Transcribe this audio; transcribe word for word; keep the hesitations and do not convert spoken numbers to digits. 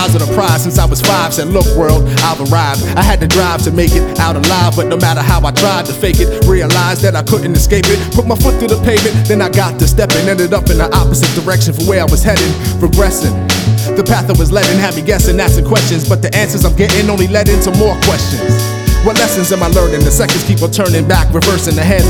eyes on the prize since I was five. Said, look world, I've arrived. I had to drive to make it out alive, but no matter how I tried to fake it, realized that I couldn't escape it. Put my foot through the pavement, then I got to stepping. Ended up in the opposite direction from where I was heading, regressing. The path I was letting had me guessing, asking questions, but the answers I'm getting only led into more questions. What lessons am I learning? The seconds keep on turning back, reversing the hands